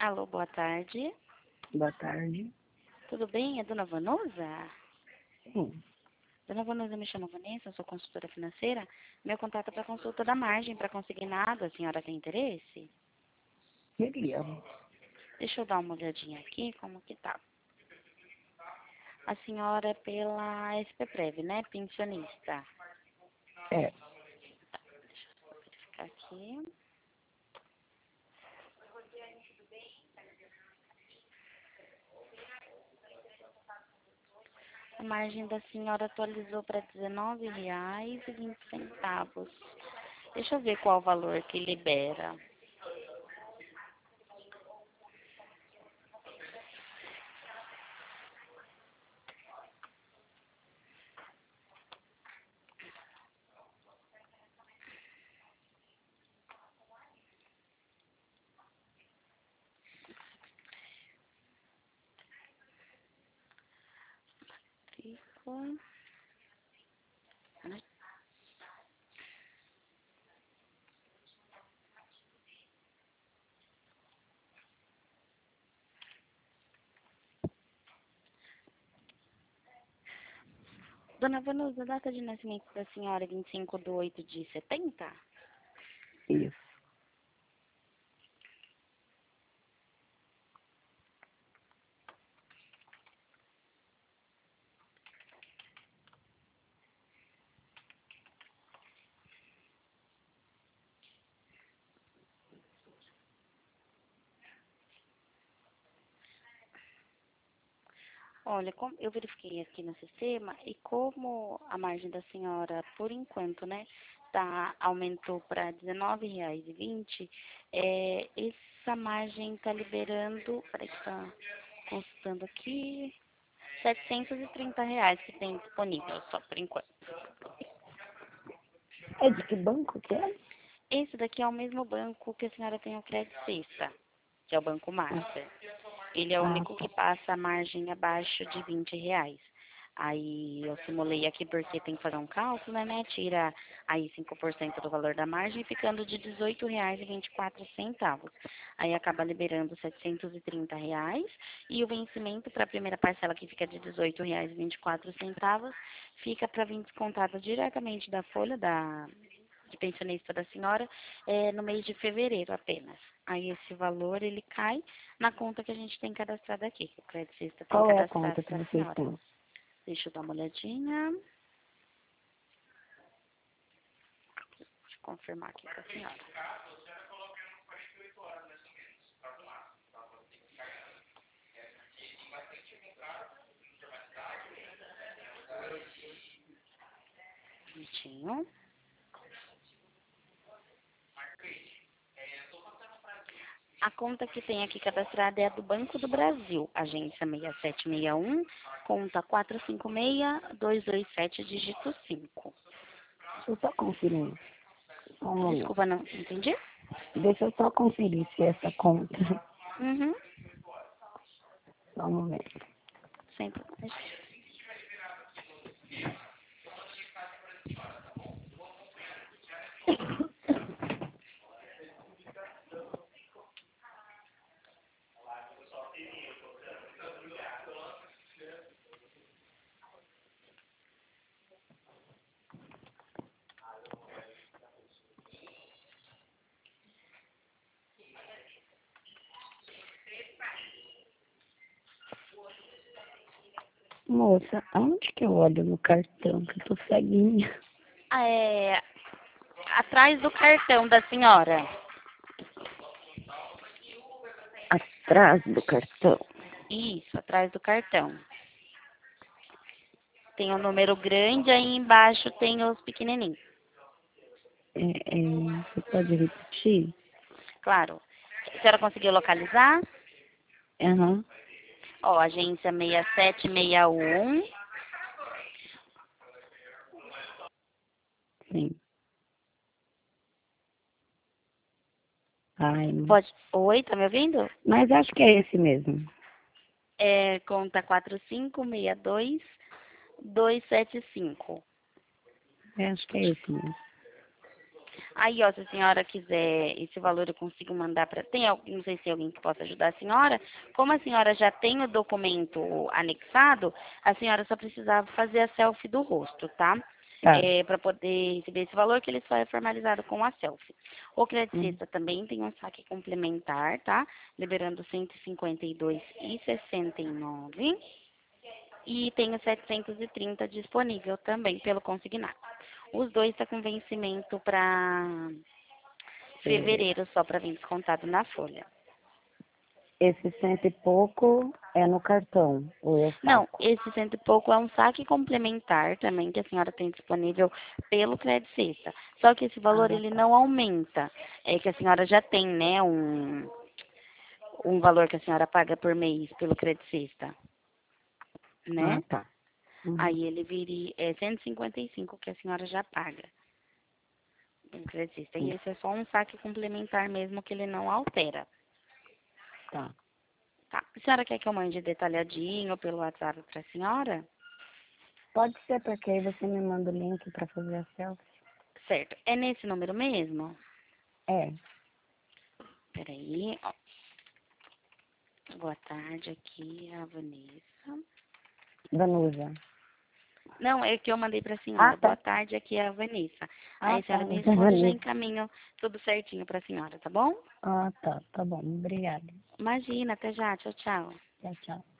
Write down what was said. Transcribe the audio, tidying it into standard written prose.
Alô, boa tarde. Boa tarde. Tudo bem? É Dona Vanusa? Sim, Dona Vanusa, me chama Vanessa, eu sou consultora financeira. Meu contato é para consulta da margem para conseguir nada. A senhora tem interesse? queria. Deixa eu dar uma olhadinha aqui, como que tá. A senhora é pela SPPrev, né? Pensionista. É, Vou verificar aqui. A margem da senhora atualizou para R$19,20. Deixa eu ver qual o valor que libera. Fico. Dona Vanusa, a data de nascimento da senhora é 25/8/70? isso. Olha, eu verifiquei aqui no sistema e como a margem da senhora, por enquanto, né, aumentou para R$19,20, essa margem está liberando, peraí que está constando aqui, R$730 que tem disponível só por enquanto. É de que banco que é? Esse daqui é o mesmo banco que a senhora tem o Credit Suisse, que é o Banco Master. Ele é o Ah, único tá. que passa a margem abaixo de R$20. Aí eu simulei aqui porque tem que fazer um cálculo, né? Tira aí 5% do valor da margem, ficando de R$18,24. Aí acaba liberando R$730. E o vencimento para a primeira parcela, que fica de R$18,24, fica para vir descontado diretamente da folha de pensionista da senhora no mês de fevereiro apenas. Aí esse valor ele cai na conta que a gente tem cadastrada aqui, que o Credit Suisse tem Qual é a cadastrado conta que para a vocês senhora. têm? Deixa eu dar uma olhadinha. Deixa eu confirmar aqui com a senhora. Um minutinho. A conta que tem aqui cadastrada é a do Banco do Brasil, agência 6761, conta 456-227, dígito 5. Deixa eu só conferir. Só um momento. Desculpa, não entendi? Deixa eu só conferir se essa conta. Uhum. Só um momento. Sempre. Moça, aonde que eu olho no cartão? Que eu tô ceguinha. Atrás do cartão da senhora. Atrás do cartão. Isso, atrás do cartão. Tem um número grande, aí embaixo tem os pequenininhos. Você pode repetir? Claro. A senhora conseguiu localizar? Aham, Ó, agência 6761. sim. Ai, Pode. Oi, tá me ouvindo? mas acho que é esse mesmo. Conta 4562275. Acho que é esse mesmo. Aí, ó, se a senhora quiser esse valor, eu consigo mandar para... Não sei se tem alguém que possa ajudar a senhora. Como a senhora já tem o documento anexado, a senhora só precisava fazer a selfie do rosto, tá? Tá. Para poder receber esse valor, que ele só é formalizado com a selfie. O Hum. Credicista também tem um saque complementar, tá? Liberando 152,69. E tem o 730 disponível também pelo consignado. Os dois estão com vencimento para fevereiro, só para vir descontado na folha. Esse cento e pouco é no cartão, ou eu Não, saco? esse cento e pouco é um saque complementar também que a senhora tem disponível pelo Credicista. Só que esse valor Ah, ele tá. não aumenta. É que a senhora já tem, né, um valor que a senhora paga por mês pelo Credicista, Ah, né? tá. Uhum. Aí ele viria, é 155 que a senhora já paga pelo Credicista. E esse é só um saque complementar mesmo que ele não altera. Tá. Tá. A senhora quer que eu mande detalhadinho pelo WhatsApp para a senhora? Pode ser, porque aí você me manda o link para fazer a selfie. Certo. É nesse número mesmo? É, Peraí, ó. Boa tarde, aqui é a Vanessa. Danusa. Não, é que eu mandei para a Ah, senhora. Boa tá. tarde, aqui é a Vanessa. Aí Ah, a tá. senhora me responde e já Vanessa. encaminho tudo certinho para a senhora, tá bom? Ah, tá. Tá bom. Obrigada. Imagina, até já. Tchau, tchau. Tchau, tchau.